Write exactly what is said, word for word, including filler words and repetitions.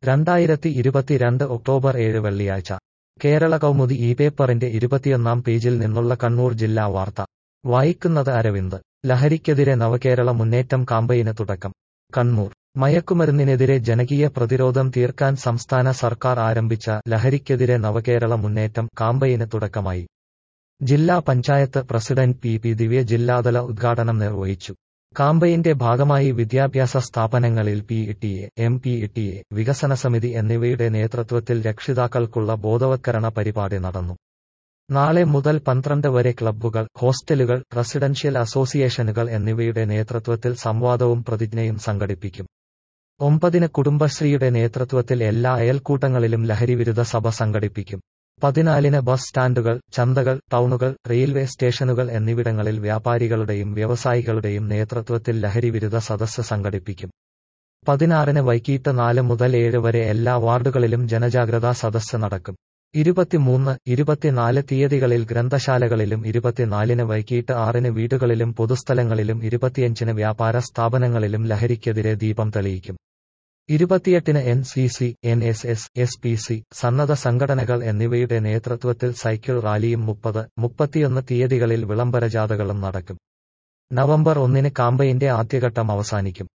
രണ്ടായിരത്തി ഇരുപത്തിരണ്ട് ഒക്ടോബർ ഏഴ് വെള്ളിയാഴ്ച കേരള കൗമുദി ഈ പേപ്പറിന്റെ ഇരുപത്തിയൊന്നാം പേജിൽ നിന്നുള്ള കണ്ണൂർ ജില്ലാ വാർത്ത വായിക്കുന്നത് അരവിന്ദ്. ലഹരിക്കെതിരെ നവകേരള മുന്നേറ്റം കാമ്പയിന് തുടക്കം. കണ്ണൂർ. മയക്കുമരുന്നിനെതിരെ ജനകീയ പ്രതിരോധം തീർക്കാൻ സംസ്ഥാന സർക്കാർ ആരംഭിച്ച ലഹരിക്കെതിരെ നവകേരള മുന്നേറ്റം കാമ്പയിന് തുടക്കമായി. ജില്ലാ പഞ്ചായത്ത് പ്രസിഡന്റ് പി പി ദിവ്യ ജില്ലാതല ഉദ്ഘാടനം നിർവഹിച്ചു. കാമ്പയിന്റെ ഭാഗമായി വിദ്യാഭ്യാസ സ്ഥാപനങ്ങളിൽ P T A, M P T A, വികസന സമിതി എന്നിവയുടെ നേതൃത്വത്തിൽ രക്ഷിതാക്കൾക്കുള്ള ബോധവത്കരണ പരിപാടി നടന്നു. നാളെ മുതൽ പന്ത്രണ്ട് വരെ ക്ലബ്ബുകൾ, ഹോസ്റ്റലുകൾ, റെസിഡൻഷ്യൽ അസോസിയേഷനുകൾ എന്നിവയുടെ നേതൃത്വത്തിൽ സംവാദവും പ്രതിജ്ഞയും സംഘടിപ്പിക്കും. ഒമ്പതിന് കുടുംബശ്രീയുടെ നേതൃത്വത്തിൽ എല്ലാ അയൽക്കൂട്ടങ്ങളിലും ലഹരിവിരുദ്ധ സഭ സംഘടിപ്പിക്കും. പതിനാലിന് ബസ് സ്റ്റാൻഡുകൾ, ചന്തകൾ, ടൗണുകൾ, റെയിൽവേ സ്റ്റേഷനുകൾ എന്നിവിടങ്ങളിൽ വ്യാപാരികളുടെയും വ്യവസായികളുടെയും നേതൃത്വത്തിൽ ലഹരിവിരുദ്ധ സദസ്സ് സംഘടിപ്പിക്കും. പതിനാറിന് വൈകിട്ട് നാല് മുതൽ ഏഴ് വരെ എല്ലാ വാർഡുകളിലും ജനജാഗ്രതാ സദസ്സ് നടക്കും. ഇരുപത്തിമൂന്ന്, ഇരുപത്തിനാല് തീയതികളിൽ ഗ്രന്ഥശാലകളിലും ഇരുപത്തിനാലിന് വൈകിട്ട് ആറിന് വീടുകളിലും പൊതുസ്ഥലങ്ങളിലും ഇരുപത്തിയഞ്ചിന് വ്യാപാര സ്ഥാപനങ്ങളിലും ലഹരിക്കെതിരെ ദീപം തെളിയിക്കും. ഇരുപത്തിയെട്ടിന് N C C, N S S, S P C, സന്നദ്ധ സംഘടനകൾ എന്നിവയുടെ നേതൃത്വത്തിൽ സൈക്കിൾ റാലിയും മുപ്പത്, മുപ്പത്തിയൊന്ന് തീയതികളിൽ വിളംബര ജാഥകളും നടക്കും. നവംബർ ഒന്നിന് കാമ്പയിന്റെ ആദ്യഘട്ടം അവസാനിക്കും.